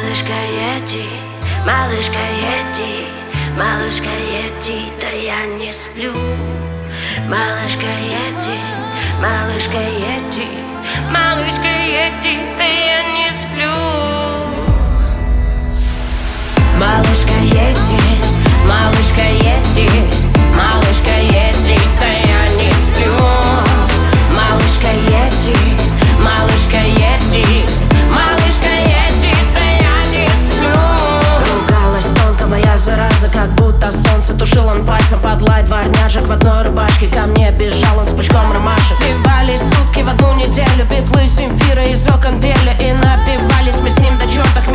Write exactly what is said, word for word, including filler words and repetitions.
Малышка, еди, малышка, еди, малышка, еди, да я не сплю. Малышка, еди, малышка, еди, малышка, еди, да я не сплю. Малышка, еди, малышка, еди, малышка, еди, да я не сплю. Малышка, еди, малышка, еди, малышка, еди, да я не сплю. Ругалась тонко моя зараза, как будто солнце тушил он пальцем под лай дворняжек. В одной рубашке ко мне бежал он с пучком ромашек. Сливались сутки в одну неделю, битлы Земфира из окон пели, и напивались мы с ним до черта.